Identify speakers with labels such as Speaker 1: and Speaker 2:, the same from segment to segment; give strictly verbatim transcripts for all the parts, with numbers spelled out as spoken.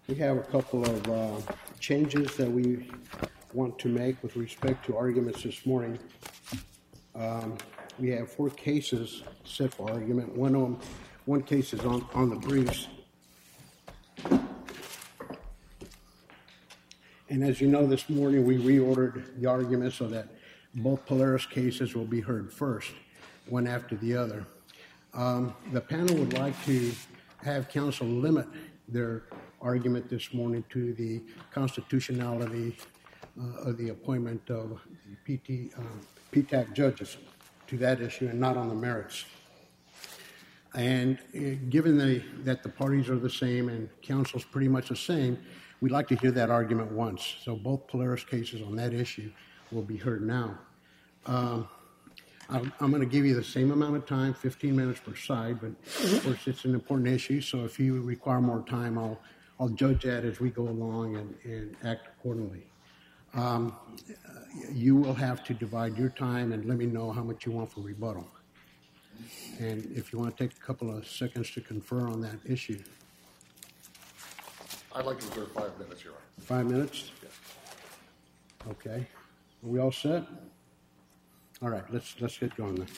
Speaker 1: We have a couple of uh, changes that we want to make with respect to arguments this morning. Um, we have four cases set for argument. One of them, one case is on, on the briefs. And as you know, this morning we reordered the argument so that both Polaris cases will be heard first, one after the other. Um, the panel would like to have counsel limit their argument this morning to the constitutionality uh, of the appointment of P T, uh, P T A C judges to that issue and not on the merits. And uh, given the, that the parties are the same and counsel's pretty much the same, we'd like to hear that argument once. So both Polaris cases on that issue will be heard now. Um, I'm, I'm going to give you the same amount of time, fifteen minutes per side, but of course it's an important issue, so if you require more time, I'll, I'll judge that as we go along and, and act accordingly. Um, you will have to divide your time and let me know how much you want for rebuttal. And if you want to take a couple of seconds to confer on that issue.
Speaker 2: I'd like to reserve five minutes, Your Honor.
Speaker 1: Five minutes?
Speaker 2: Yes.
Speaker 1: Okay. Are we all set? All right, let's let's get going then.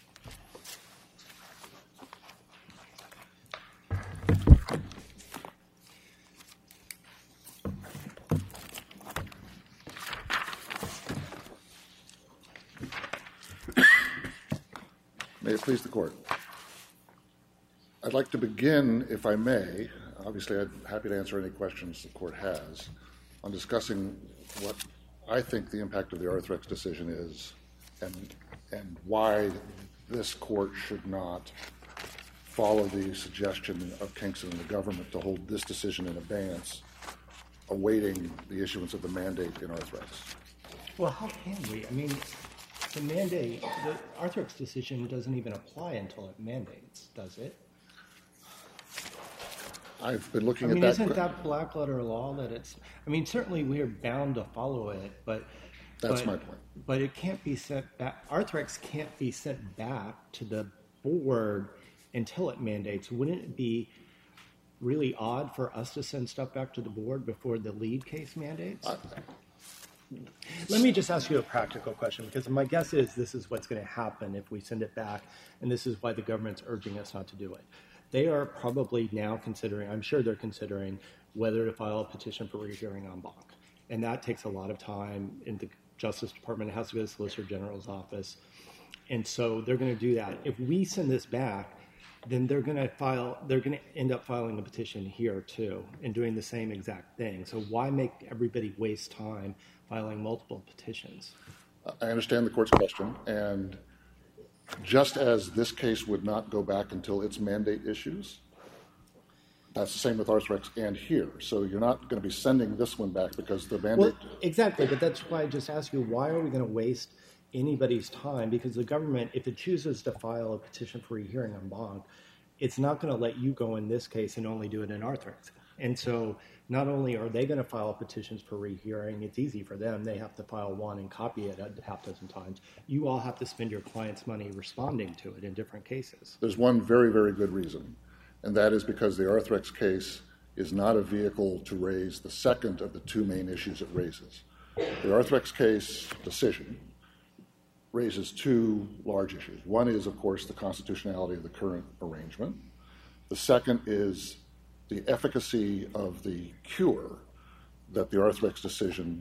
Speaker 2: May it please the Court. I'd like to begin, if I may, obviously I'm happy to answer any questions the Court has, on discussing what I think the impact of the Arthrex decision is and, and why this Court should not follow the suggestion of Kingston and the government to hold this decision in abeyance, awaiting the issuance of the mandate in Arthrex.
Speaker 3: Well, how can we? I mean, the mandate, the Arthrex decision doesn't even apply until it mandates, does it?
Speaker 2: I've been looking
Speaker 3: I mean,
Speaker 2: at that.
Speaker 3: Isn't that black letter law that it's, I mean, certainly we are bound to follow it, but.
Speaker 2: That's
Speaker 3: but,
Speaker 2: my point.
Speaker 3: But it can't be sent back, Arthrex can't be sent back to the board until it mandates. Wouldn't it be really odd for us to send stuff back to the board before the lead case mandates? I, Let me just ask you a practical question, because my guess is this is what's going to happen if we send it back, and this is why the government's urging us not to do it. They are probably now considering, I'm sure they're considering, whether to file a petition for rehearing en banc. And that takes a lot of time in the Justice Department. It has to go to the Solicitor General's office. And so they're going to do that. If we send this back, then they're going to file, they're going to end up filing a petition here too and doing the same exact thing. So why make everybody waste time filing multiple petitions?
Speaker 2: I understand the Court's question, and just as this case would not go back until its mandate issues, that's the same with Arthrex and here. So you're not going to be sending this one back because the mandate...
Speaker 3: Well, exactly, but that's why I just asked you, why are we going to waste anybody's time? Because the government, if it chooses to file a petition for rehearing en banc, it's not going to let you go in this case and only do it in Arthrex. And so not only are they going to file petitions for rehearing, it's easy for them. They have to file one and copy it a half dozen times. You all have to spend your client's money responding to it in different cases.
Speaker 2: There's one very, very good reason, and that is because the Arthrex case is not a vehicle to raise the second of the two main issues it raises. The Arthrex case decision raises two large issues. One is, of course, the constitutionality of the current arrangement. The second is the efficacy of the cure that the Arthrex decision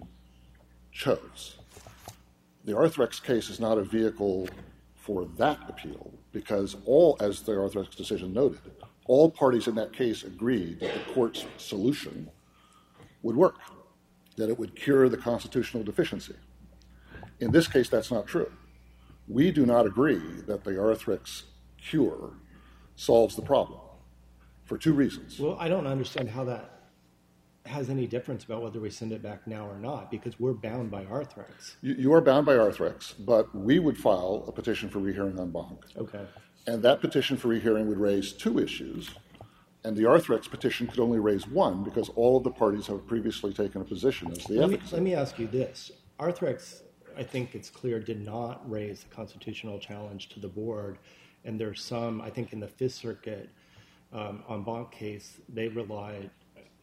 Speaker 2: chose. The Arthrex case is not a vehicle for that appeal because all, as the Arthrex decision noted, all parties in that case agreed that the Court's solution would work, that it would cure the constitutional deficiency. In this case, that's not true. We do not agree that the Arthrex cure solves the problem for two reasons.
Speaker 3: Well, I don't understand how that has any difference about whether we send it back now or not, because we're bound by Arthrex.
Speaker 2: You, you are bound by Arthrex, but we would file a petition for rehearing en banc.
Speaker 3: Okay.
Speaker 2: And that petition for rehearing would raise two issues, and the Arthrex petition could only raise one because all of the parties have previously taken a position as the
Speaker 3: let me,
Speaker 2: efficacy.
Speaker 3: let me ask you this. Arthrex, I think it's clear, did not raise the constitutional challenge to the board, and there's some, I think in the Fifth Circuit um, en banc case, they relied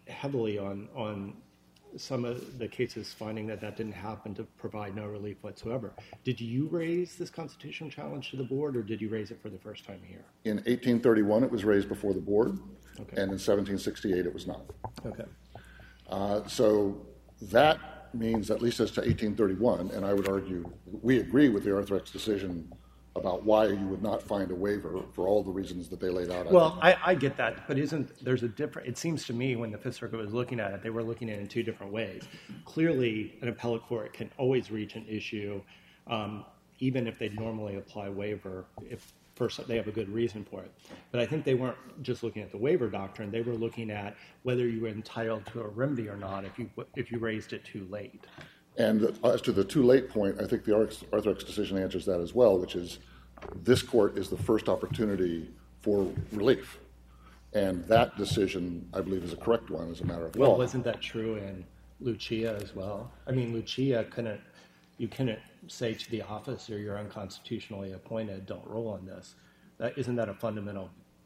Speaker 3: heavily on on some of the cases finding that that didn't happen to provide no relief whatsoever. Did you raise this constitutional challenge to the board, or did you raise it for the first time here?
Speaker 2: In eighteen thirty-one, it was raised before the board,
Speaker 3: Okay.
Speaker 2: and in seventeen sixty-eight, it was not.
Speaker 3: Okay.
Speaker 2: Uh, so that means, at least as to eighteen thirty-one, and I would argue we agree with the Arthrex decision about why you would not find a waiver for all the reasons that they laid out.
Speaker 3: Well, I, I get that, but isn't there's a different? It seems to me when the Fifth Circuit was looking at it, they were looking at it in two different ways. Clearly, an appellate court can always reach an issue, um, even if they normally apply waiver, if first they have a good reason for it. But I think they weren't just looking at the waiver doctrine; they were looking at whether you were entitled to a remedy or not if you if you raised it too late.
Speaker 2: And as to the too late point, I think the Arthrex decision answers that as well, which is this court is the first opportunity for relief. And that decision, I believe, is a correct one as a matter of
Speaker 3: Well,
Speaker 2: law.
Speaker 3: wasn't that true in Lucia as well? I mean, Lucia couldn't, you couldn't say to the officer you're unconstitutionally appointed, don't rule on this. That, isn't that a fundamental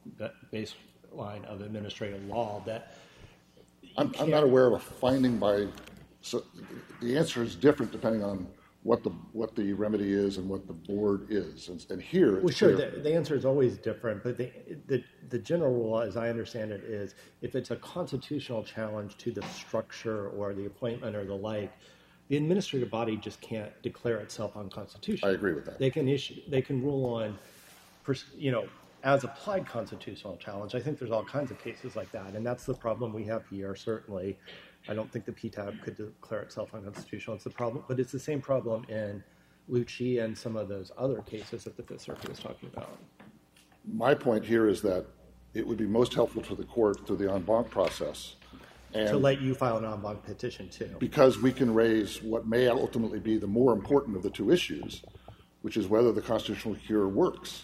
Speaker 3: baseline of administrative law that
Speaker 2: I'm, I'm not aware of a finding by, so the answer is different depending on what the what the remedy is and what the board is. And, and here, it's
Speaker 3: Well, sure,
Speaker 2: clear.
Speaker 3: the, the answer is always different, but the, the the general rule, as I understand it, is if it's a constitutional challenge to the structure or the appointment or the like, the administrative body just can't declare itself unconstitutional.
Speaker 2: I agree with that.
Speaker 3: They can issue, they can rule on, you know, as applied constitutional challenge. I think there's all kinds of cases like that, and that's the problem we have here. Certainly, I don't think the P T A B could declare itself unconstitutional. It's the problem, but it's the same problem in Lucia and some of those other cases that the Fifth Circuit was talking about.
Speaker 2: My point here is that it would be most helpful to the court through the en banc process. And
Speaker 3: To let you file an en banc petition too.
Speaker 2: because we can raise what may ultimately be the more important of the two issues, which is whether the constitutional cure works.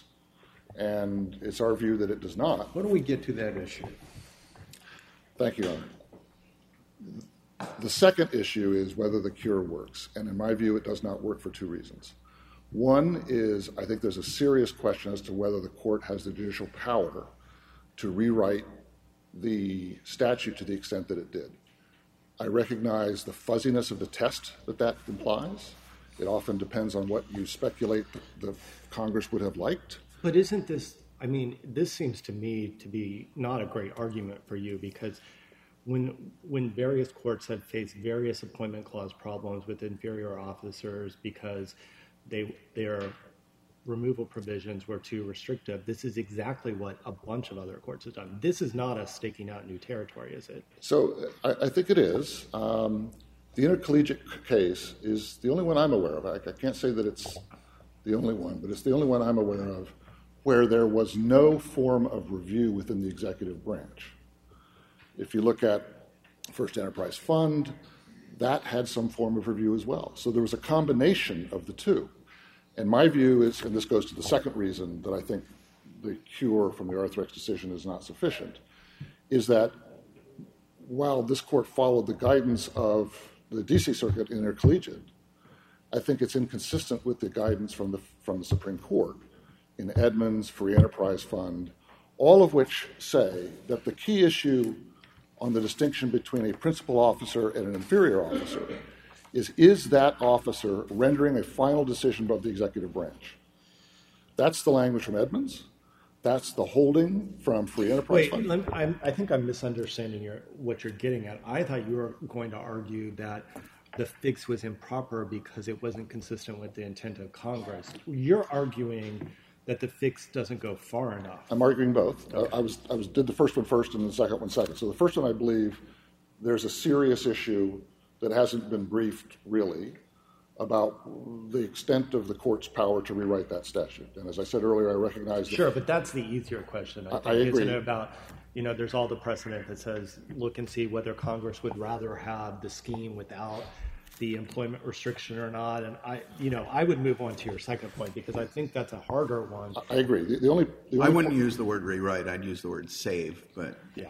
Speaker 2: And it's our view that it does not.
Speaker 1: When do we get to that issue?
Speaker 2: Thank you, Your Honor. The second issue is whether the cure works. And in my view, it does not work for two reasons. One is I think there's a serious question as to whether the court has the judicial power to rewrite the statute to the extent that it did. I recognize the fuzziness of the test that that implies. It often depends on what you speculate the Congress would have liked.
Speaker 3: But isn't this, I mean, this seems to me to be not a great argument for you, because when when various courts have faced various appointment clause problems with inferior officers because they their removal provisions were too restrictive, this is exactly what a bunch of other courts have done. This is not a staking out new territory, is it?
Speaker 2: So I, I think it is. Um, the intercollegiate case is the only one I'm aware of. I, I can't say that it's the only one, but it's the only one I'm aware of where there was no form of review within the executive branch. If you look at First Enterprise Fund, that had some form of review as well. So there was a combination of the two. And my view is, and this goes to the second reason that I think the cure from the Arthrex decision is not sufficient, is that while this court followed the guidance of the D C Circuit intercollegiate, I think it's inconsistent with the guidance from the from the Supreme Court in Edmunds, Free Enterprise Fund, all of which say that the key issue on the distinction between a principal officer and an inferior officer is, is that officer rendering a final decision above the executive branch? That's the language from Edmunds. That's the holding from Free Enterprise
Speaker 3: Wait,
Speaker 2: Fund.
Speaker 3: let me, I'm, I think I'm misunderstanding your, what you're getting at. I thought you were going to argue that the fix was improper because it wasn't consistent with the intent of Congress. You're arguing that the fix doesn't go far enough.
Speaker 2: I'm arguing both. Okay. I, I was I was did the first one first and the second one second. So the first one, I believe, there's a serious issue that hasn't been briefed really about the extent of the court's power to rewrite that statute. And as I said earlier, I recognize that.
Speaker 3: Sure, but that's the easier question. I, think.
Speaker 2: I agree.
Speaker 3: Isn't it about, you know, there's all the precedent that says look and see whether Congress would rather have the scheme without the employment restriction or not. And I, you know, I would move on to your second point because I think that's a harder one.
Speaker 2: I agree. The, the only, the only
Speaker 4: I wouldn't
Speaker 2: point,
Speaker 4: use the word rewrite. I'd use the word save. But
Speaker 3: yeah,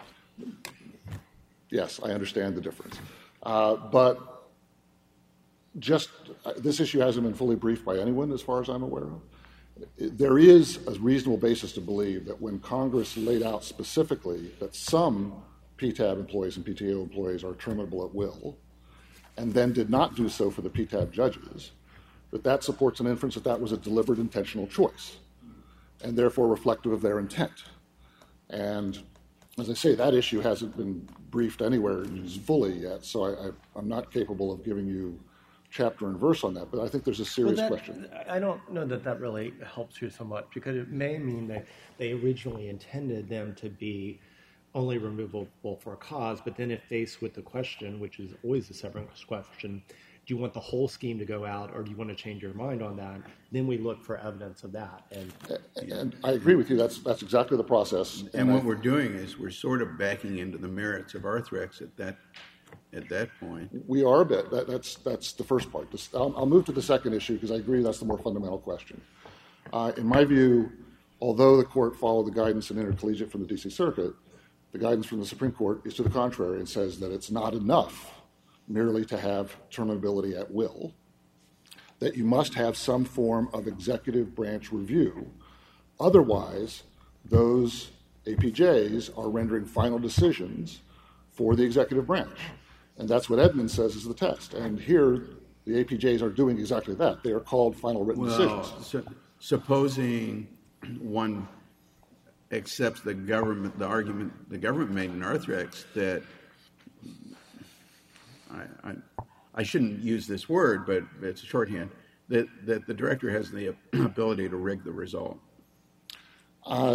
Speaker 2: yes, I understand the difference. Uh, but just uh, this issue hasn't been fully briefed by anyone, as far as I'm aware of. There is a reasonable basis to believe that when Congress laid out specifically that some P T A B employees and P T O employees are terminable at will, and then did not do so for the P T A B judges, that that supports an inference that that was a deliberate intentional choice, and therefore reflective of their intent. And as I say, that issue hasn't been briefed anywhere fully yet, so I, I, I'm not capable of giving you chapter and verse on that, but I think there's a serious
Speaker 3: well, that,
Speaker 2: question.
Speaker 3: I don't know that that really helps you so much, because it may mean that they originally intended them to be only removable for a cause, but then if faced with the question, which is always the severance question, do you want the whole scheme to go out, or do you want to change your mind on that? Then we look for evidence of that. And,
Speaker 2: and I agree with you. That's that's exactly the process.
Speaker 4: And,
Speaker 2: and
Speaker 4: what
Speaker 2: I,
Speaker 4: we're doing is we're sort of backing into the merits of Arthrex at that at that point.
Speaker 2: We are a bit. That, that's that's the first part. This, I'll, I'll move to the second issue because I agree that's the more fundamental question. Uh, in my view, although the court followed the guidance in intercollegiate from the D C Circuit, the guidance from the Supreme Court is to the contrary and says that it's not enough merely to have terminability at will, that you must have some form of executive branch review. Otherwise, those A P Js are rendering final decisions for the executive branch. And that's what Edmonds says is the test. And here, the A P Js are doing exactly that. They are called final written
Speaker 4: well,
Speaker 2: decisions.
Speaker 4: So, supposing one accepts the government, the argument the government made in Arthrex that I, I, I shouldn't use this word, but it's a shorthand, that, that the director has the ability to rig the result.
Speaker 2: Uh,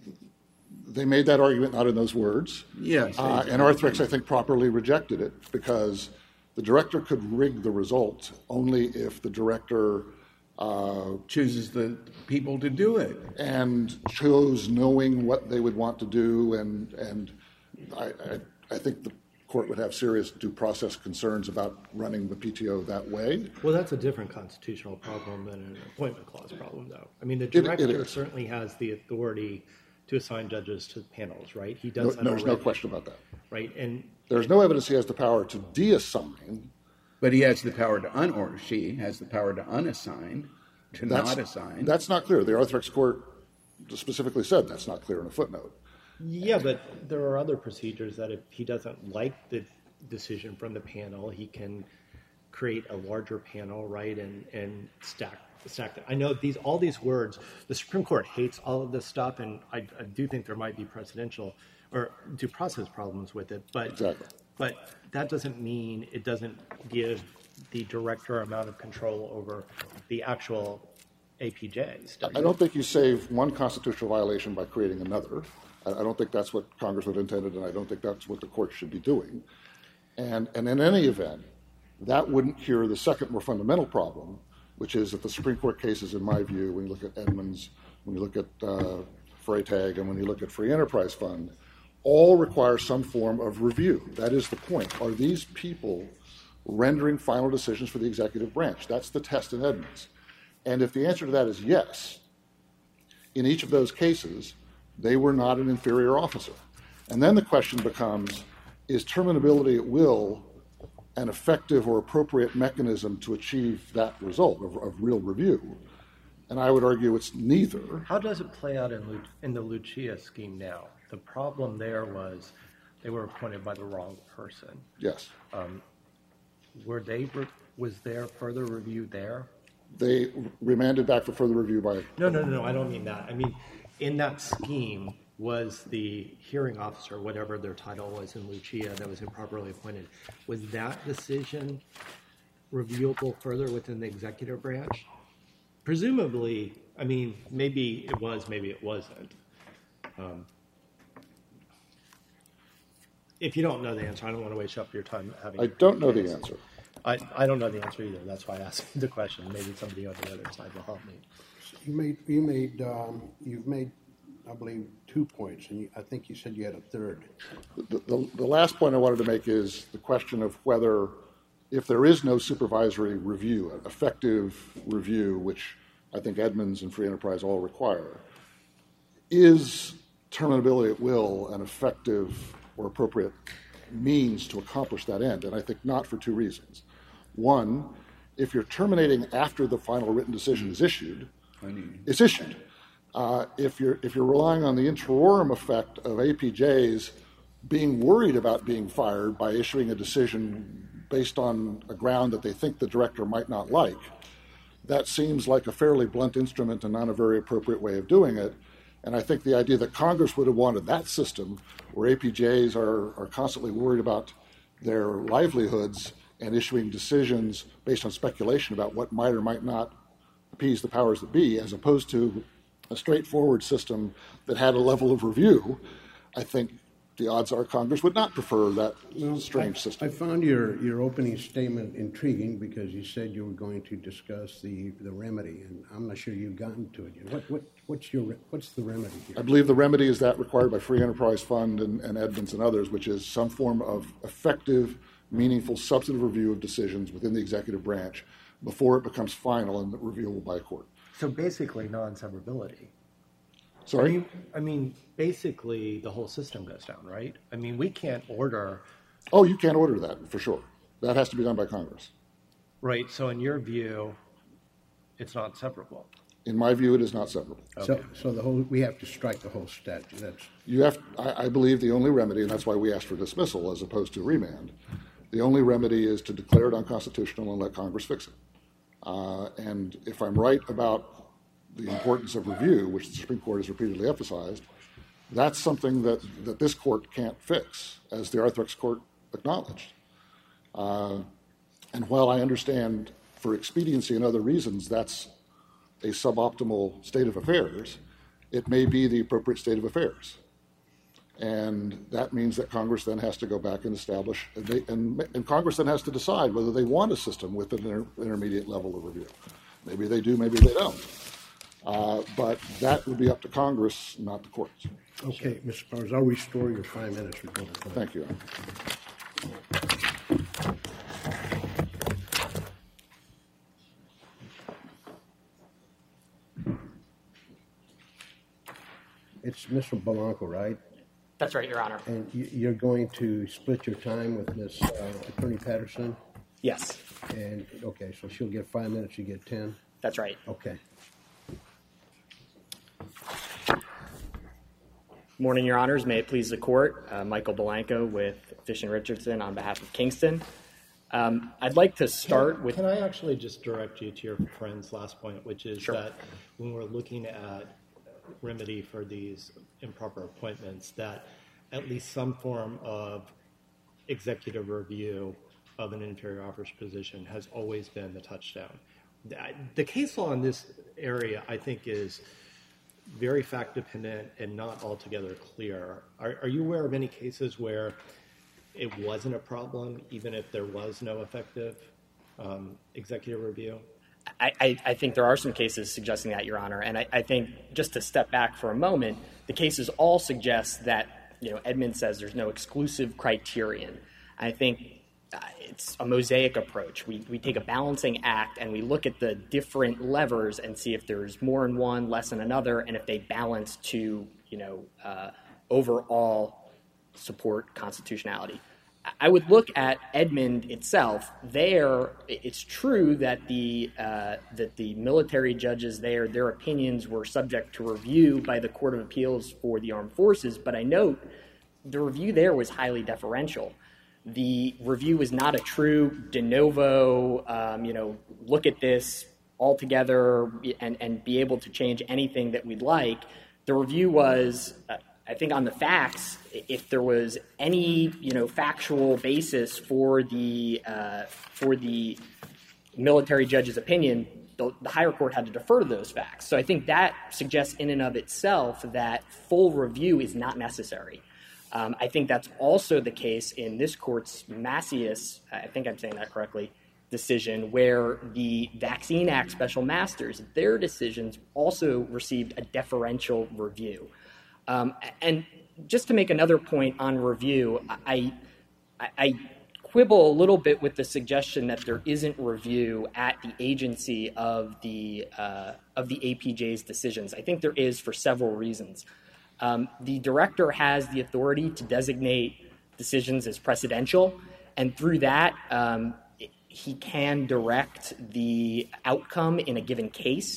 Speaker 2: they made that argument not in those words.
Speaker 4: Yes.
Speaker 2: Uh, and Arthrex, I think, properly rejected it because the director could rig the result only if the director uh,
Speaker 4: chooses the people to do it.
Speaker 2: And chose knowing what they would want to do. And, and I, I, I think the court would have serious due process concerns about running the P T O that way.
Speaker 3: Well, that's a different constitutional problem than an appointment clause problem, though. I mean, the director
Speaker 2: it, it
Speaker 3: certainly has the authority to assign judges to panels, right? He does
Speaker 2: no,
Speaker 3: that
Speaker 2: There's
Speaker 3: already,
Speaker 2: no question about that.
Speaker 3: right? And
Speaker 2: there's no evidence he has the power to deassign.
Speaker 4: But he has the power to un, or she has the power to unassign, to
Speaker 2: that's,
Speaker 4: not assign.
Speaker 2: That's not clear. The Arthrex court specifically said that's not clear in a footnote.
Speaker 3: Yeah, but there are other procedures that if he doesn't like the decision from the panel, he can create a larger panel, right, and, and stack stack that. I know these all these words, the Supreme Court hates all of this stuff, and I, I do think there might be precedential or due process problems with it, but
Speaker 2: Exactly.
Speaker 3: but that doesn't mean it doesn't give the director amount of control over the actual A P Js.
Speaker 2: I don't think you save one constitutional violation by creating another. I don't think that's what Congress would have intended, and I don't think that's what the court should be doing. And, and in any event, that wouldn't cure the second more fundamental problem, which is that the Supreme Court cases, in my view, when you look at Edmonds, when you look at uh, Freytag, and when you look at Free Enterprise Fund, all require some form of review. That is the point. Are these people rendering final decisions for the executive branch? That's the test in Edmonds. And if the answer to that is yes, in each of those cases, they were not an inferior officer. And then the question becomes, is terminability at will an effective or appropriate mechanism to achieve that result of, of real review? And I would argue it's neither.
Speaker 3: How does it play out in, Lu- in the Lucia scheme now? The problem there was they were appointed by the wrong person.
Speaker 2: Yes.
Speaker 3: Um, were they, re- was there further review there?
Speaker 2: They remanded back for further review by...
Speaker 3: No, no, no, no, I don't mean that. I mean, in that scheme, was the hearing officer, whatever their title was in Lucia, that was improperly appointed, was that decision reviewable further within the executive branch? Presumably, I mean, maybe it was, maybe it wasn't. Um, if you don't know the answer, I don't want to waste up your time having...
Speaker 2: I don't know the answer.
Speaker 3: I, I don't know the answer either. That's why I asked the question. Maybe somebody on the other side will help me.
Speaker 1: You made, you made, um, you've made, I believe, two points, and you, I think you said you had a third.
Speaker 2: The, the, the last point I wanted to make is the question of whether, if there is no supervisory review, an effective review, which I think Edmonds and Free Enterprise all require, is terminability at will an effective or appropriate means to accomplish that end? And I think not, for two reasons. One, if you're terminating after the final written decision is issued, it's issued. Uh, if you're if you're relying on the interim effect of A P Js being worried about being fired by issuing a decision based on a ground that they think the director might not like, that seems like a fairly blunt instrument and not a very appropriate way of doing it. And I think the idea that Congress would have wanted that system where A P Js are, are constantly worried about their livelihoods and issuing decisions based on speculation about what might or might not appease the powers that be, as opposed to a straightforward system that had a level of review, I think the odds are Congress would not prefer that
Speaker 1: Well,
Speaker 2: strange
Speaker 1: I,
Speaker 2: system.
Speaker 1: I found your, your opening statement intriguing because you said you were going to discuss the, the remedy, and I'm not sure you've gotten to it yet. What, what, what's, your, what's the remedy here?
Speaker 2: I believe the remedy is that required by Free Enterprise Fund and, and Edmonds and others, which is some form of effective, meaningful, substantive review of decisions within the executive branch before it becomes final and reviewable by a court.
Speaker 3: So basically non-severability.
Speaker 2: Sorry?
Speaker 3: I mean, I mean, basically the whole system goes down, right? I mean, we can't order...
Speaker 2: Oh, you can't order that, for sure. That has to be done by Congress.
Speaker 3: Right, so in your view, it's not severable.
Speaker 2: In my view, it is not severable.
Speaker 1: So, so the whole, we have to strike the whole statute. That's,
Speaker 2: You have, I, I believe the only remedy, and that's why we asked for dismissal as opposed to remand, the only remedy is to declare it unconstitutional and let Congress fix it. Uh, and if I'm right about the importance of review, which the Supreme Court has repeatedly emphasized, that's something that, that this court can't fix, as the Arthrex Court acknowledged. Uh, and while I understand for expediency and other reasons that's a suboptimal state of affairs, it may be the appropriate state of affairs. And that means that Congress then has to go back and establish, and, they, and, and Congress then has to decide whether they want a system with an inter, intermediate level of review. Maybe they do, maybe they don't. Uh, but that would be up to Congress, not the courts.
Speaker 1: okay, Mister Powers, I'll restore your five minutes. Rebuttal time.
Speaker 2: Thank you.
Speaker 1: It's Mister Blanco, right?
Speaker 5: That's right, Your Honor.
Speaker 1: And you, you're going to split your time with Miz Uh, Attorney Patterson?
Speaker 5: Yes,
Speaker 1: And, okay, so she'll get five minutes, you get ten?
Speaker 5: that's right.
Speaker 1: Okay.
Speaker 5: Morning, Your Honors. May it please the Court. Uh, Michael Blanco with Fish and Richardson on behalf of Kingston. Um, I'd like to start with...
Speaker 3: Can I actually just direct you to your friend's last point, which is
Speaker 5: Sure.
Speaker 3: that when we're looking at remedy for these improper appointments, that at least some form of executive review of an inferior officer's position has always been the touchdown. The case law in this area, I think, is very fact-dependent and not altogether clear. Are, are you aware of any cases where it wasn't a problem, even if there was no effective um, executive review?
Speaker 5: I, I, I think there are some cases suggesting that, Your Honor. And I, I think, just to step back for a moment, the cases all suggest that, you know, Edmonds says there's no exclusive criterion. I think uh, it's a mosaic approach. We, we take a balancing act and we look at the different levers and see if there's more in one, less in another, and if they balance to, you know, uh, overall support constitutionality. I would look at Edmund itself. There, it's true that the uh, that the military judges there, their opinions were subject to review by the Court of Appeals for the Armed Forces, but I note the review there was highly deferential. The review was not a true de novo, um, you know, look at this altogether and, and be able to change anything that we'd like. The review was... Uh, I think on the facts, if there was any, you know, factual basis for the uh, for the military judge's opinion, the, the higher court had to defer to those facts. So I think that suggests in and of itself that full review is not necessary. Um, I think that's also the case in this court's Macias, I think I'm saying that correctly, decision, where the Vaccine Act special masters, their decisions also received a deferential review. Um, and just to make another point on review, I, I, I quibble a little bit with the suggestion that there isn't review at the agency of the uh, of the A P J's decisions. I think there is for several reasons. Um, the director has the authority to designate decisions as precedential, and through that, um, he can direct the outcome in a given case.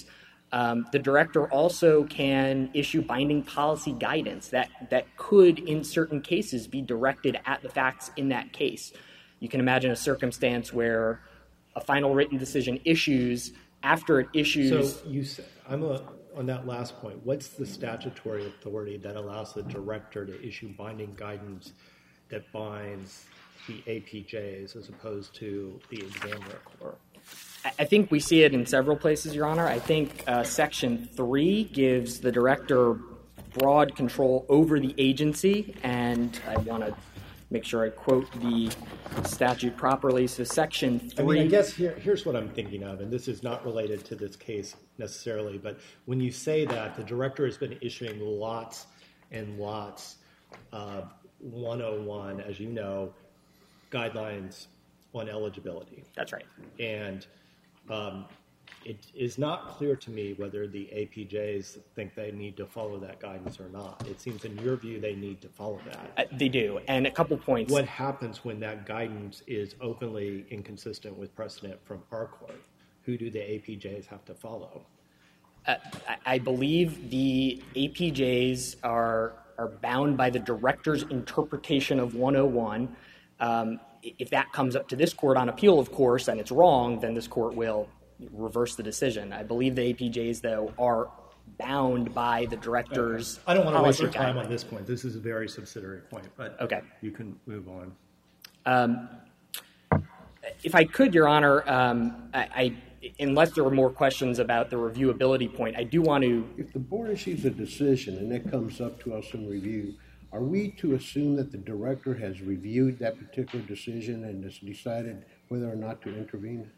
Speaker 5: Um, the director also can issue binding policy guidance that, that could, in certain cases, be directed at the facts in that case. You can imagine a circumstance where a final written decision issues after it issues.
Speaker 3: So you, I'm a, on that last point. What's the statutory authority that allows the director to issue binding guidance that binds the A P Js as opposed to the examiner court?
Speaker 5: I think we see it in several places, Your Honor. I think uh, Section three gives the director broad control over the agency, and I want to make sure I quote the statute properly. So Section three...
Speaker 3: I mean, I guess here, here's what I'm thinking of, and this is not related to this case necessarily, but when you say that, the director has been issuing lots and lots of one oh one, as you know, guidelines on eligibility.
Speaker 5: That's right.
Speaker 3: And um, it is not clear to me whether the A P Js think they need to follow that guidance or not. It seems in your view they need to follow that.
Speaker 5: Uh, they do. And a couple points.
Speaker 3: What happens when that guidance is openly inconsistent with precedent from our court? Who do the A P Js have to follow?
Speaker 5: Uh, I believe the A P Js are, are bound by the director's interpretation of one oh one. Um, if that comes up to this court on appeal, of course, and it's wrong, then this court will reverse the decision. I believe the A P Js, though, are bound by the director's
Speaker 3: okay. I don't want to waste your time
Speaker 5: guidelines.
Speaker 3: on this point. This is a very subsidiary point, but
Speaker 5: okay.
Speaker 3: You can move on.
Speaker 5: Um, if I could, Your Honor, um, I, I, unless there were more questions about the reviewability point, I do want to...
Speaker 1: If the board issues a decision and it comes up to us in review, are we to assume that the director has reviewed that particular decision and has decided whether or not to intervene?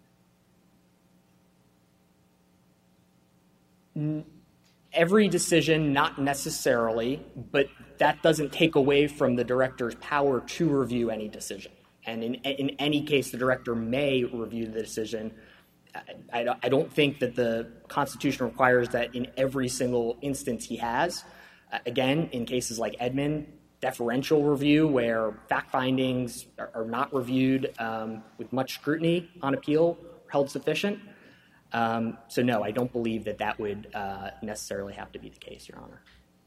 Speaker 5: Every decision, not necessarily, but that doesn't take away from the director's power to review any decision. And in, in any case, the director may review the decision. I, I, I don't think that the Constitution requires that in every single instance he has. Uh, again, in cases like Edmund, deferential review where fact findings are, are not reviewed um, with much scrutiny on appeal held sufficient. Um, so no, I don't believe that that would uh, necessarily have to be the case, Your Honor.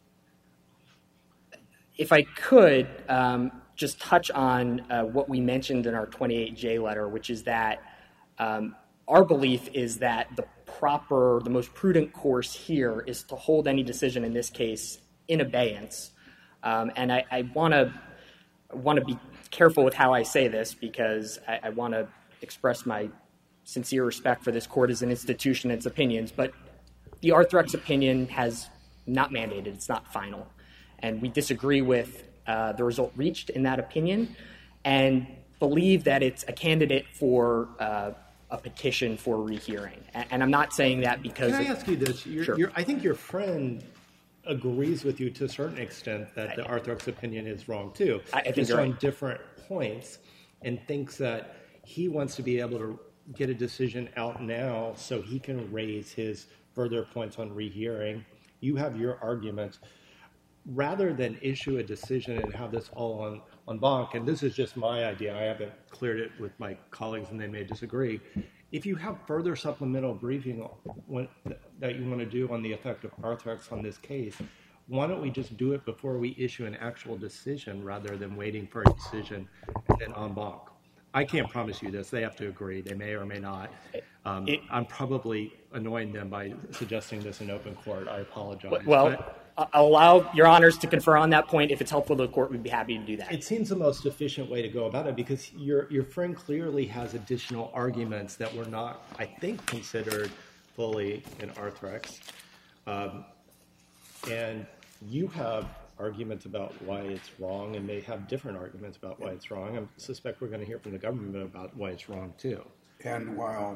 Speaker 5: If I could um, just touch on uh, what we mentioned in our twenty-eight J letter, which is that um, our belief is that the proper, the most prudent course here is to hold any decision in this case in abeyance. Um, and I, I want to want to be careful with how I say this because I, I want to express my sincere respect for this court as an institution and its opinions, but the Arthrex opinion has not mandated, it's not final. And we disagree with uh, the result reached in that opinion and believe that it's a candidate for uh, a petition for rehearing. And, and I'm not saying that because...
Speaker 3: Can I ask you this? You're,
Speaker 5: sure.
Speaker 3: You're, I think your friend agrees with you to a certain extent that the Arthrex opinion is wrong too.
Speaker 5: I, I think
Speaker 3: just
Speaker 5: you're
Speaker 3: on
Speaker 5: right.
Speaker 3: different points, and thinks that he wants to be able to get a decision out now so he can raise his further points on rehearing. You have your arguments. Rather than issue a decision and have this all on, on bonk, and this is just my idea, I haven't cleared it with my colleagues and they may disagree. If you have further supplemental briefing that you want to do on the effect of Arthrex on this case, why don't we just do it before we issue an actual decision rather than waiting for a decision and then en banc? I can't promise you this. They have to agree. They may or may not. Um, it, I'm probably annoying them by suggesting this in open court. I apologize.
Speaker 5: Well,
Speaker 3: but
Speaker 5: I'll allow Your Honors to confer on that point. If it's helpful to the court, we'd be happy to do that.
Speaker 3: It seems the most efficient way to go about it because your your friend clearly has additional arguments that were not, I think, considered fully in Arthrex. Um, and you have arguments about why it's wrong and may have different arguments about why it's wrong. I suspect we're going to hear from the government about why it's wrong, too.
Speaker 4: And while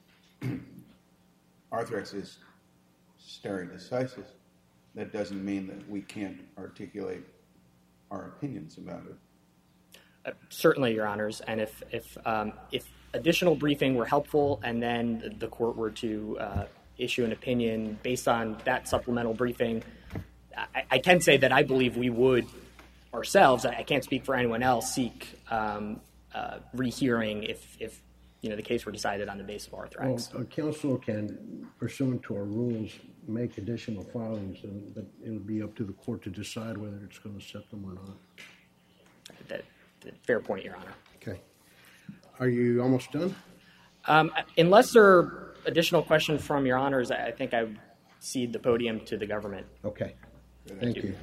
Speaker 4: Arthrex is stare decisis, that doesn't mean that we can't articulate our opinions about it.
Speaker 5: Uh, certainly, Your Honors. And if if um, if additional briefing were helpful and then the court were to uh, issue an opinion based on that supplemental briefing, I, I can say that I believe we would ourselves, I, I can't speak for anyone else, seek um, uh, rehearing if, if you know, the case were decided on the basis of Arthrex.
Speaker 1: Well, uh, counsel can, pursuant to our rules, make additional filings, and but it'll be up to the court to decide whether it's going to set them or not.
Speaker 5: That, that, fair point, Your Honor.
Speaker 1: Okay. Are you almost done?
Speaker 5: Um, unless there are additional questions from Your Honors, I think I would cede the podium to the government.
Speaker 1: Okay.
Speaker 5: Thank,
Speaker 1: Thank
Speaker 5: you.
Speaker 1: you.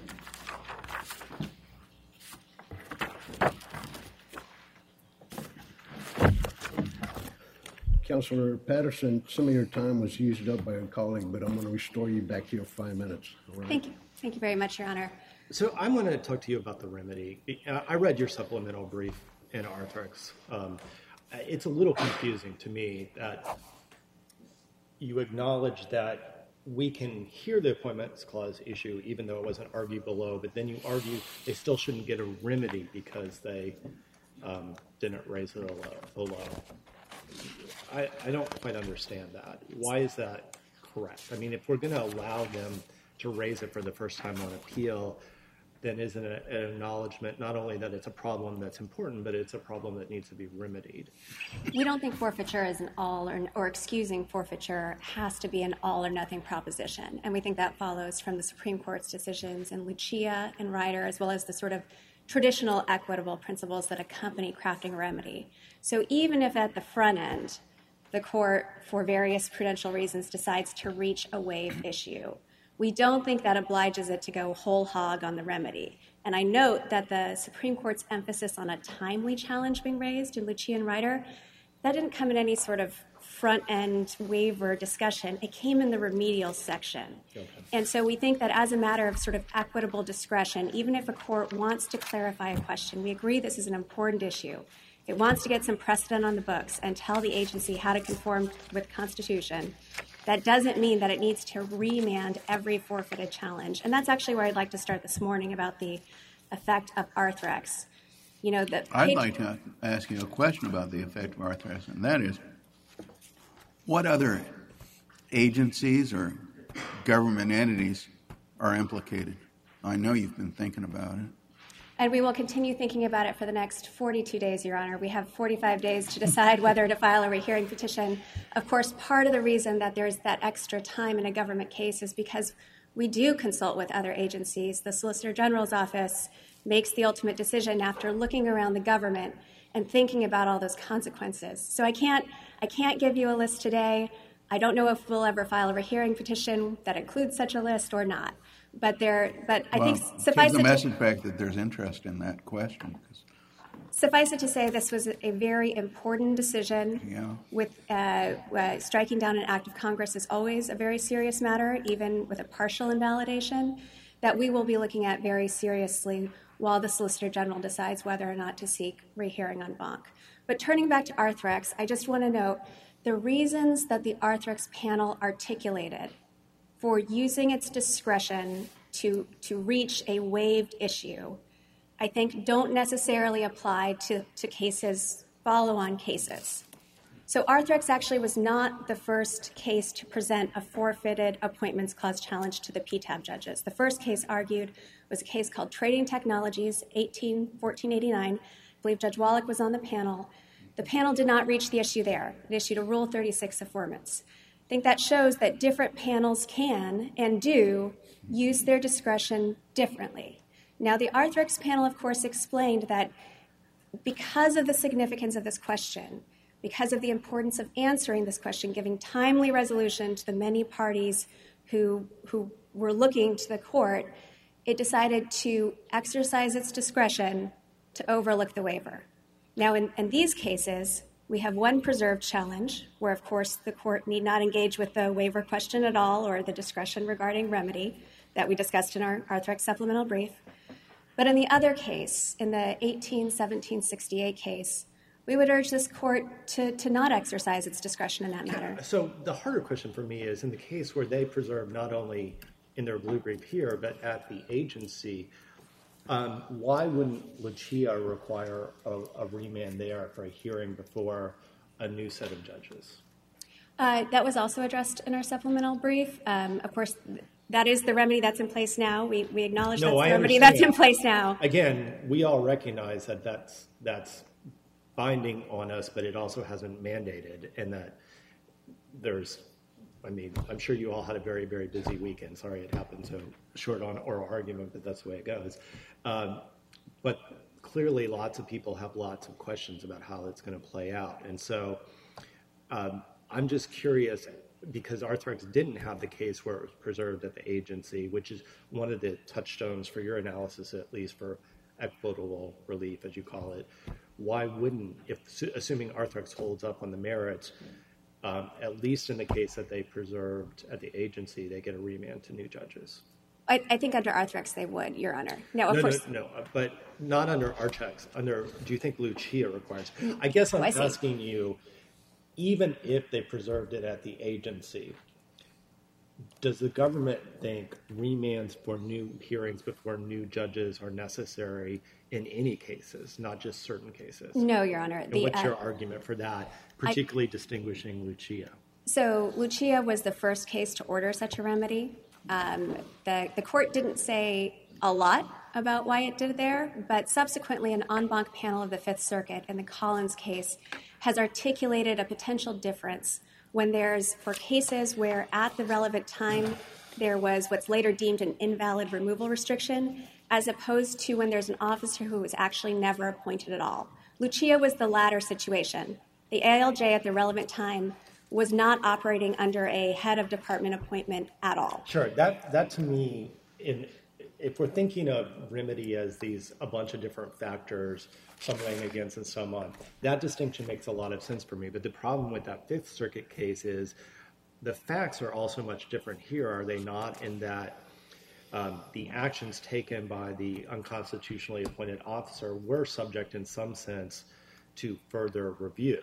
Speaker 1: Councilor Patterson, some of your time was used up by a colleague, but I'm going to restore you back to your five minutes. All right?
Speaker 6: Thank you. Thank you very much, Your Honor.
Speaker 3: So I'm going to talk to you about the remedy. Uh, I read your supplemental brief in Arthrex. Um, it's a little confusing to me that you acknowledge that we can hear the Appointments Clause issue even though it wasn't argued below, but then you argue they still shouldn't get a remedy because they um, didn't raise it below. I, I don't quite understand that. Why is that correct? I mean, if we're going to allow them to raise it for the first time on appeal, then isn't it an acknowledgement not only that it's a problem that's important, but it's a problem that needs to be remedied?
Speaker 6: We don't think forfeiture is an all or, or excusing forfeiture has to be an all or nothing proposition. And we think that follows from the Supreme Court's decisions in Lucia and Ryder, as well as the sort of traditional equitable principles that accompany crafting a remedy. So even if at the front end, the court, for various prudential reasons, decides to reach a waive issue, we don't think that obliges it to go whole hog on the remedy. And I note that the Supreme Court's emphasis on a timely challenge being raised in Lucia and Ryder, that didn't come in any sort of front-end waiver discussion. It came in the remedial section. Okay. And so we think that as a matter of sort of equitable discretion, even if a court wants to clarify a question, we agree this is an important issue. It wants to get some precedent on the books and tell the agency how to conform with the Constitution. That doesn't mean that it needs to remand every forfeited challenge. And that's actually where I'd like to start this morning about the effect of Arthrex. You know, the
Speaker 7: I'd like to ask you a question about the effect of Arthrex, and that is, what other agencies or government entities are implicated? I know you've been thinking about it.
Speaker 6: And we will continue thinking about it for the next forty-two days, Your Honor. We have forty-five days to decide whether to file a rehearing petition. Of course, part of the reason that there's that extra time in a government case is because we do consult with other agencies. The Solicitor General's office makes the ultimate decision after looking around the government and thinking about all those consequences. So I can't, I can't give you a list today. I don't know if we'll ever file a rehearing petition that includes such a list or not. But there, but I
Speaker 7: well,
Speaker 6: think suffice
Speaker 7: the
Speaker 6: it
Speaker 7: message
Speaker 6: to,
Speaker 7: back that there's interest in that question.
Speaker 6: Suffice it to say, this was a very important decision.
Speaker 7: Yeah.
Speaker 6: With uh, uh, striking down an act of Congress is always a very serious matter, even with a partial invalidation, that we will be looking at very seriously while the Solicitor General decides whether or not to seek rehearing en banc. But turning back to Arthrex, I just want to note the reasons that the Arthrex panel articulated for using its discretion to, to reach a waived issue, I think don't necessarily apply to, to cases, follow-on cases. So Arthrex actually was not the first case to present a forfeited Appointments Clause challenge to the P T A B judges. The first case argued was a case called Trading Technologies, eighteen fourteen eighty-nine. I believe Judge Wallach was on the panel. The panel did not reach the issue there. It issued a Rule thirty-six affirmance. I think that shows that different panels can and do use their discretion differently. Now, the Arthrex panel, of course, explained that because of the significance of this question, because of the importance of answering this question, giving timely resolution to the many parties who, who were looking to the court, it decided to exercise its discretion to overlook the waiver. Now, in, in these cases, we have one preserved challenge where, of course, the court need not engage with the waiver question at all or the discretion regarding remedy that we discussed in our Arthrex supplemental brief. But in the other case, in the eighteen seventeen sixty-eight case, we would urge this court to, to not exercise its discretion in that matter.
Speaker 3: So the harder question for me is in the case where they preserve not only in their blue brief here, but at the agency, Um, why wouldn't Lucia require a, a remand there for a hearing before a new set of judges?
Speaker 6: Uh, that was also addressed in our supplemental brief. Um, of course, that is the remedy that's in place now. We, we acknowledge
Speaker 3: no,
Speaker 6: that's
Speaker 3: I
Speaker 6: the remedy
Speaker 3: understand.
Speaker 6: that's in place now.
Speaker 3: Again, we all recognize that that's, that's binding on us, but it also hasn't mandated, and that there's, I mean, I'm sure you all had a very, very busy weekend. Sorry it happened so short on oral argument, but that's the way it goes. Um, but clearly lots of people have lots of questions about how it's going to play out. And so um, I'm just curious, because Arthrex didn't have the case where it was preserved at the agency, which is one of the touchstones for your analysis, at least for equitable relief, as you call it. Why wouldn't, if assuming Arthrex holds up on the merits, um, at least in the case that they preserved at the agency, they get a remand to new judges?
Speaker 6: I, I think under Arthrex they would, Your Honor. No, of
Speaker 3: no,
Speaker 6: course.
Speaker 3: No, no, but not under Arthrex. Under, do you think Lucia requires? I guess I'm
Speaker 6: oh, I
Speaker 3: asking you, even if they preserved it at the agency, does the government think remands for new hearings before new judges are necessary in any cases, not just certain cases?
Speaker 6: No, Your Honor.
Speaker 3: And
Speaker 6: the,
Speaker 3: what's
Speaker 6: uh,
Speaker 3: your argument for that, particularly I, distinguishing Lucia?
Speaker 6: So Lucia was the first case to order such a remedy. Um, the, the court didn't say a lot about why it did it there, but subsequently an en banc panel of the Fifth Circuit in the Collins case has articulated a potential difference when there's, for cases where at the relevant time there was what's later deemed an invalid removal restriction, as opposed to when there's an officer who was actually never appointed at all. Lucia was the latter situation. The A L J at the relevant time was not operating under a head of department appointment at all.
Speaker 3: Sure, that, that to me, in, if we're thinking of remedy as these, a bunch of different factors, some weighing against and some on, that distinction makes a lot of sense for me. But the problem with that Fifth Circuit case is the facts are also much different here, are they not, in that um, the actions taken by the unconstitutionally appointed officer were subject in some sense to further review.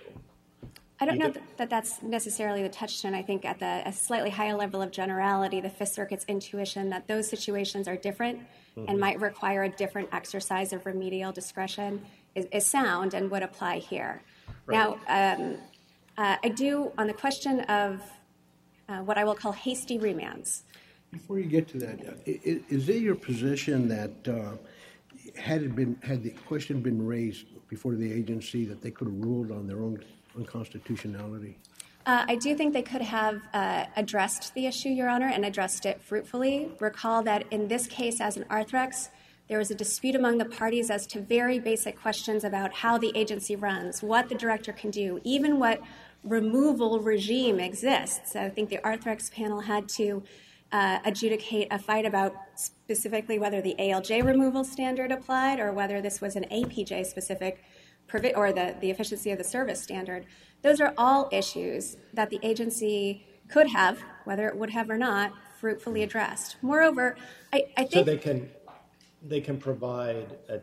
Speaker 6: I don't know that that's necessarily the touchstone. I think at the a slightly higher level of generality, the Fifth Circuit's intuition that those situations are different mm-hmm. and might require a different exercise of remedial discretion is, is sound and would apply here. Right. Now, um, uh, I do, on the question of uh, what I will call hasty remands.
Speaker 1: Before you get to that, is, is it your position that uh, had it been had the question been raised before the agency that they could have ruled on their own unconstitutionality?
Speaker 6: Uh, I do think they could have uh, addressed the issue, Your Honor, and addressed it fruitfully. Recall that in this case, as in Arthrex, there was a dispute among the parties as to very basic questions about how the agency runs, what the director can do, even what removal regime exists. So I think the Arthrex panel had to uh, adjudicate a fight about specifically whether the A L J removal standard applied or whether this was an A P J specific or the, the efficiency of the service standard. Those are all issues that the agency could have, whether it would have or not, fruitfully addressed. Moreover, I, I think...
Speaker 3: So they can, they can provide a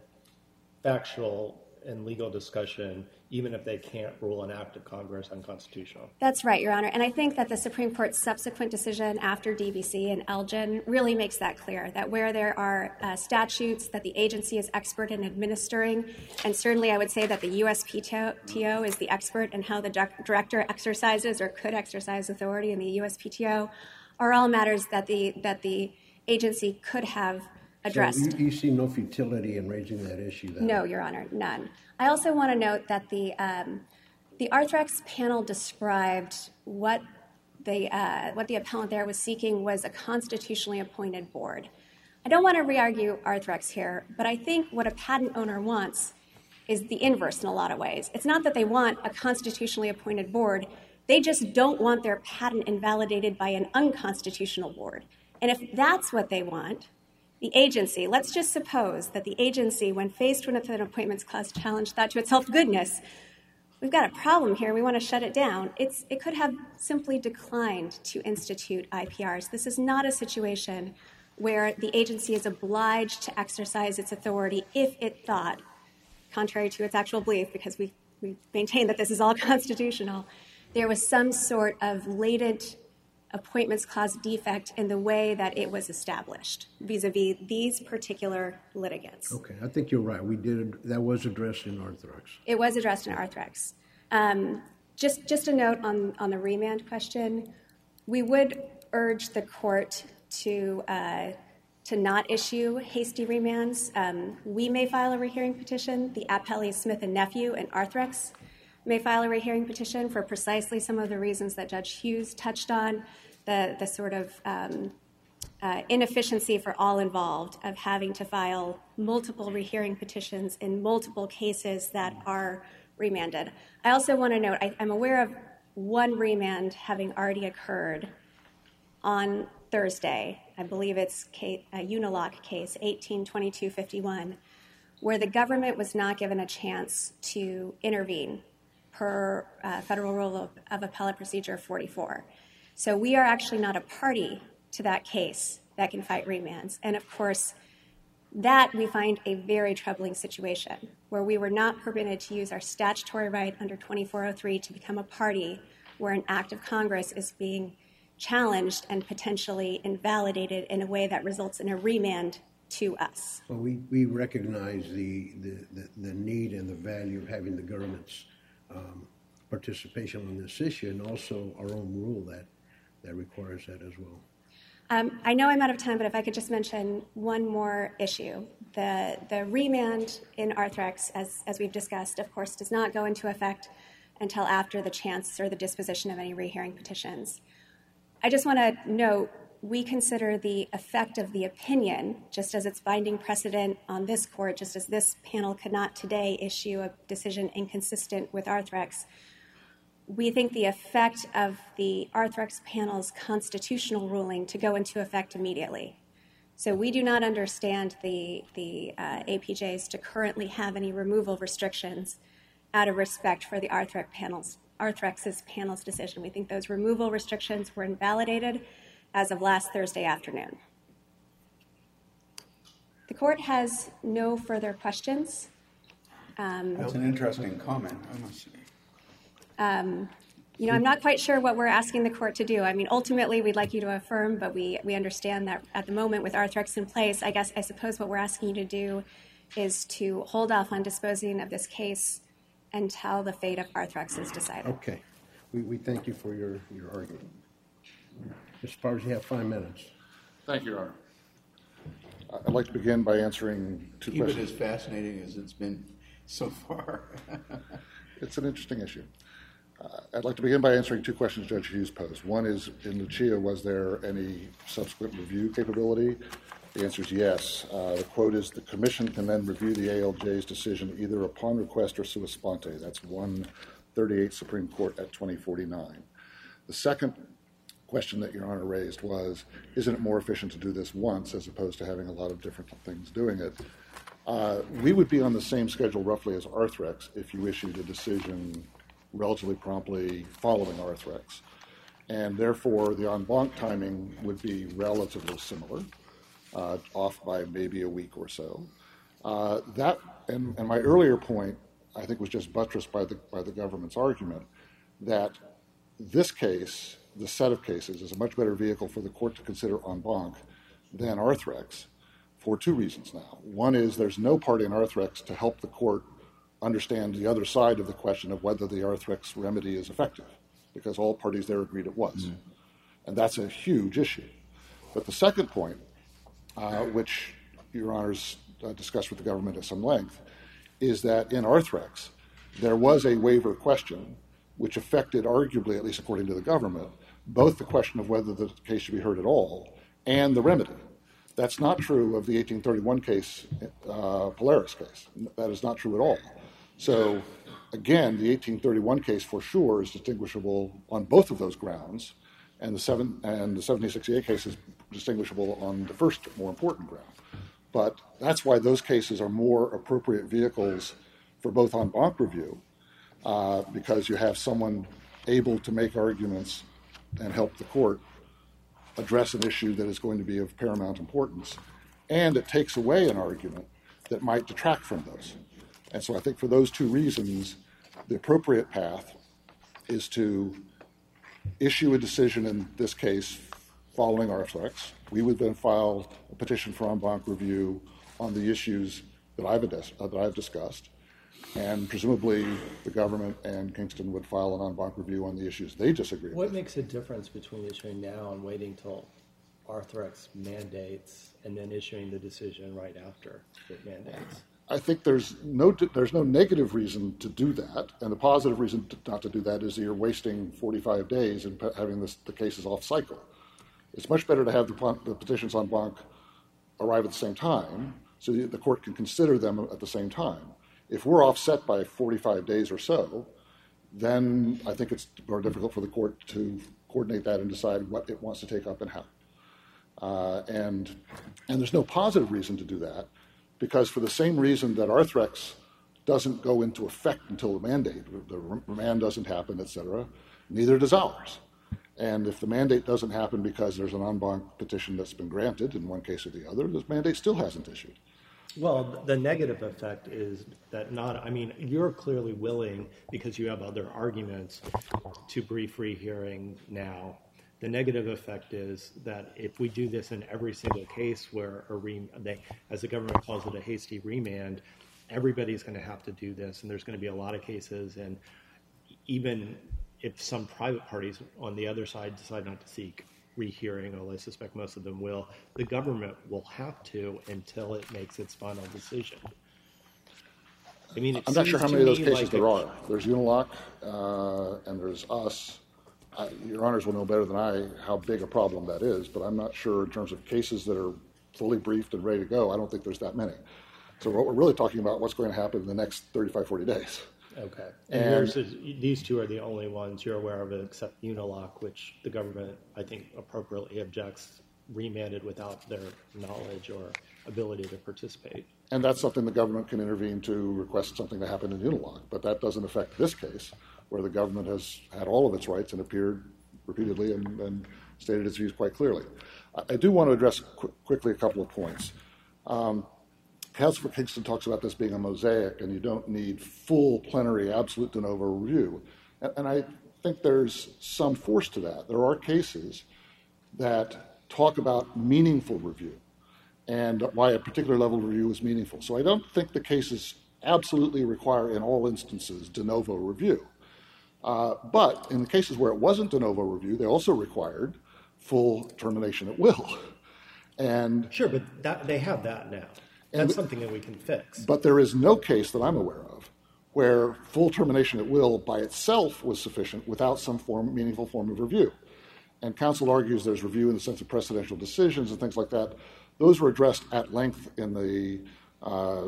Speaker 3: factual and legal discussion even if they can't rule an act of Congress unconstitutional.
Speaker 6: That's right, Your Honor. And I think that the Supreme Court's subsequent decision after D B C and Elgin really makes that clear, that where there are uh, statutes that the agency is expert in administering, and certainly I would say that the U S P T O is the expert in how the director exercises or could exercise authority in the U S P T O, are all matters that the that the agency could have addressed.
Speaker 1: So you, you see no futility in raising that issue, then?
Speaker 6: No, Your Honor, none. I also want to note that the um, the Arthrex panel described what the uh, what the appellant there was seeking was a constitutionally appointed board. I don't want to re-argue Arthrex here, but I think what a patent owner wants is the inverse in a lot of ways. It's not that they want a constitutionally appointed board. They just don't want their patent invalidated by an unconstitutional board. And if that's what they want, the agency, let's just suppose that the agency, when faced with an appointments clause challenge, thought to itself, goodness, we've got a problem here, we want to shut it down. It's, it could have simply declined to institute I P Rs. This is not a situation where the agency is obliged to exercise its authority if it thought, contrary to its actual belief, because we, we maintain that this is all constitutional, there was some sort of latent appointments clause defect in the way that it was established vis-a-vis these particular litigants.
Speaker 1: Okay, I think you're right. We did, that was addressed in Arthrex.
Speaker 6: It was addressed in Arthrex. Um, just, just a note on, on the remand question. We would urge the court to uh, to not issue hasty remands. Um, we may file a rehearing petition. The appellees Smith and Nephew and Arthrex may file a rehearing petition for precisely some of the reasons that Judge Hughes touched on, the, the sort of um, uh, inefficiency for all involved of having to file multiple rehearing petitions in multiple cases that are remanded. I also want to note, I, I'm aware of one remand having already occurred on Thursday. I believe it's case, a Unilock case, eighteen twenty-two fifty-one, where the government was not given a chance to intervene per uh, Federal Rule of, of Appellate Procedure forty-four. So we are actually not a party to that case that can fight remands. And of course, that we find a very troubling situation where we were not permitted to use our statutory right under twenty-four oh three to become a party where an act of Congress is being challenged and potentially invalidated in a way that results in a remand to us.
Speaker 1: Well, we, we recognize the, the, the, the need and the value of having the government's um, participation on this issue, and also our own rule that, that requires that as well.
Speaker 6: Um, I know I'm out of time, but if I could just mention one more issue. The, the remand in Arthrex, as, as we've discussed, of course, does not go into effect until after the chance or the disposition of any rehearing petitions. I just want to note, we consider the effect of the opinion, just as it's binding precedent on this court, just as this panel could not today issue a decision inconsistent with Arthrex. We think the effect of the Arthrex panel's constitutional ruling to go into effect immediately. So we do not understand the, the uh, A P Js to currently have any removal restrictions out of respect for the Arthrex panel's Arthrex's panel's decision. We think those removal restrictions were invalidated as of last Thursday afternoon. The court has no further questions. Um,
Speaker 4: That's an interesting comment, I must say.
Speaker 6: Um, you know, I'm not quite sure what we're asking the court to do. I mean, ultimately, we'd like you to affirm, but we, we understand that at the moment with Arthrex in place, I guess I suppose what we're asking you to do is to hold off on disposing of this case until the fate of Arthrex is decided.
Speaker 1: Okay. We, we thank you for your, your argument. Mister Powers, you have five minutes.
Speaker 2: Thank you, Your Honor. I'd like to begin by answering two
Speaker 4: Keep
Speaker 2: questions.
Speaker 4: it as fascinating as it's been so far.
Speaker 2: It's an interesting issue. Uh, I'd like to begin by answering two questions Judge Hughes posed. One is, in Lucia, was there any subsequent review capability? The answer is yes. Uh, the quote is, the commission can then review the A L J's decision either upon request or sua sponte. That's one thirty-eight Supreme Court at twenty forty-nine. The second question that Your Honor raised was, isn't it more efficient to do this once as opposed to having a lot of different things doing it? Uh, we would be on the same schedule roughly as Arthrex if you issued a decision relatively promptly following Arthrex. And therefore, the en banc timing would be relatively similar, uh, off by maybe a week or so. Uh, that, and, and my earlier point, I think, was just buttressed by the, by the government's argument that this case, the set of cases, is a much better vehicle for the court to consider en banc than Arthrex for two reasons now. One is there's no party in Arthrex to help the court understand the other side of the question of whether the Arthrex remedy is effective, because all parties there agreed it was. Mm. And that's a huge issue. But the second point, uh, which Your Honors uh, discussed with the government at some length, is that in Arthrex, there was a waiver question which affected, arguably, at least according to the government, both the question of whether the case should be heard at all and the remedy. That's not true of the eighteen thirty-one case, uh, Polaris case. That is not true at all. So, again, the eighteen thirty-one case for sure is distinguishable on both of those grounds, and the, seven, and the seventeen sixty-eight case is distinguishable on the first, more important ground. But that's why those cases are more appropriate vehicles for both en banc review, uh, because you have someone able to make arguments and help the court address an issue that is going to be of paramount importance, and it takes away an argument that might detract from those. And so I think for those two reasons, the appropriate path is to issue a decision in this case following Arthrex. We would then file a petition for en banc review on the issues that I've, ad- uh, that I've discussed, and presumably the government and Kingston would file an en banc review on the issues they disagree
Speaker 8: What
Speaker 2: with.
Speaker 8: makes a difference between issuing now and waiting till
Speaker 3: Arthrex mandates and then issuing the decision right after it mandates?
Speaker 2: I think there's no there's no negative reason to do that, and the positive reason to, not to do that is that you're wasting forty-five days and having this, the cases off cycle. It's much better to have the, the petitions en banc arrive at the same time, so the court can consider them at the same time. If we're offset by forty-five days or so, then I think it's more difficult for the court to coordinate that and decide what it wants to take up and how. Uh, and and there's no positive reason to do that, because for the same reason that Arthrex doesn't go into effect until the mandate, the remand doesn't happen, et cetera, neither does ours. And if the mandate doesn't happen because there's an en banc petition that's been granted in one case or the other, this mandate still hasn't issued.
Speaker 3: Well, the negative effect is that not, I mean, you're clearly willing, because you have other arguments, to brief rehearing now. The negative effect is that if we do this in every single case where, a re, they, as the government calls it, a hasty remand, everybody's going to have to do this, and there's going to be a lot of cases, and even if some private parties on the other side decide not to seek rehearing, although I suspect most of them will, the government will have to until it makes its final decision. I mean, it
Speaker 2: I'm not sure how many of those cases
Speaker 3: like
Speaker 2: there
Speaker 3: a,
Speaker 2: are. There's Uniloc, uh, and there's us. I, your honors will know better than I how big a problem that is, but I'm not sure in terms of cases that are fully briefed and ready to go. I don't think there's that many. So what we're really talking about, what's going to happen in the next thirty-five, forty days.
Speaker 3: Okay. And, and yours is, these two are the only ones you're aware of except Uniloc, which the government, I think, appropriately objects remanded without their knowledge or ability to participate.
Speaker 2: And that's something the government can intervene to request something to happen in Uniloc, but that doesn't affect this case, where the government has had all of its rights and appeared repeatedly and, and stated its views quite clearly. I, I do want to address qu- quickly a couple of points. Um, Counsel for Kingston talks about this being a mosaic, and you don't need full plenary absolute de novo review. And, and I think there's some force to that. There are cases that talk about meaningful review and why a particular level of review is meaningful. So I don't think the cases absolutely require, in all instances, de novo review. Uh, but in the cases where it wasn't de novo review, they also required full termination at will. And
Speaker 3: sure, but that, they have that now. That's and, something that we can fix.
Speaker 2: But there is no case that I'm aware of where full termination at will by itself was sufficient without some form, meaningful form of review. And counsel argues there's review in the sense of precedential decisions and things like that. Those were addressed at length in the uh,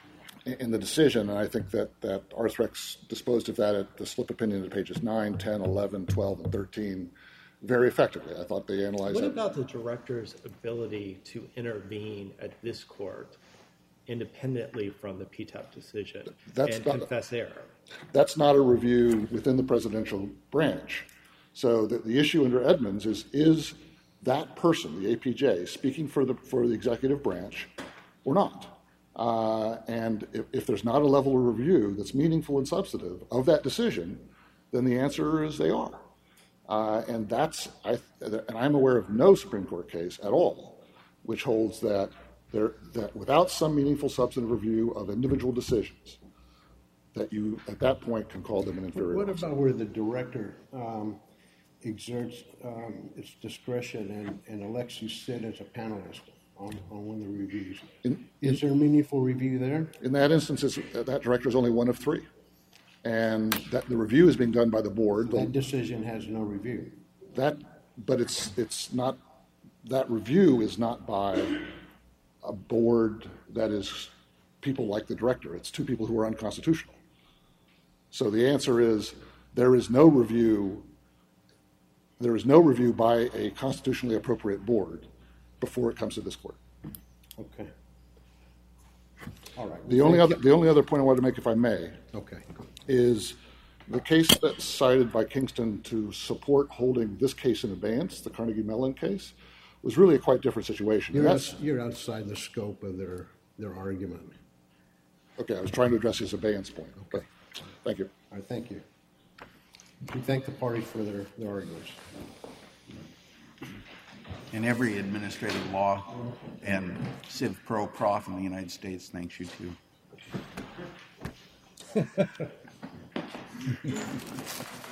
Speaker 2: in the decision, and I think that, that Arthrex disposed of that at the slip opinion at pages nine, ten, eleven, twelve, and thirteen very effectively. I thought they analyzed
Speaker 3: What
Speaker 2: that.
Speaker 3: about the director's ability to intervene at this court independently from the P T A P decision
Speaker 2: That's
Speaker 3: and
Speaker 2: not,
Speaker 3: confess error?
Speaker 2: That's not a review within the presidential branch. So the, the issue under Edmonds is, is that person, the A P J, speaking for the, for the executive branch or not? Uh, and if, if there's not a level of review that's meaningful and substantive of that decision, then the answer is they are. Uh, and that's, I, and I'm aware of no Supreme Court case at all which holds that there, that without some meaningful substantive review of individual decisions, that you at that point can call them an inferior
Speaker 1: What
Speaker 2: officer.
Speaker 1: about where the director um, exerts um, its discretion and, and elects to sit as a panelist on, on one of the reviews?
Speaker 2: In,
Speaker 1: is there a meaningful review there?
Speaker 2: In that instance, it's, that director is only one of three. And that the review is being done by the board.
Speaker 1: That decision has no review.
Speaker 2: That, but it's it's not, that review is not by a board that is people like the director. It's two people who are unconstitutional. So the answer is there is no review, there is no review by a constitutionally appropriate board before it comes to this court.
Speaker 1: Okay. All right.
Speaker 2: The only other, the only other point I wanted to make, if I may,
Speaker 1: okay,
Speaker 2: is the case that's cited by Kingston to support holding this case in abeyance, the Carnegie Mellon case, was really a quite different situation.
Speaker 1: You're, out, you're outside the scope of their, their argument.
Speaker 2: Okay, I was trying to address his abeyance point. Okay, thank you.
Speaker 1: All right, thank you. We thank the parties for their, their arguments.
Speaker 7: And every administrative law and civ pro prof in the United States thanks you too.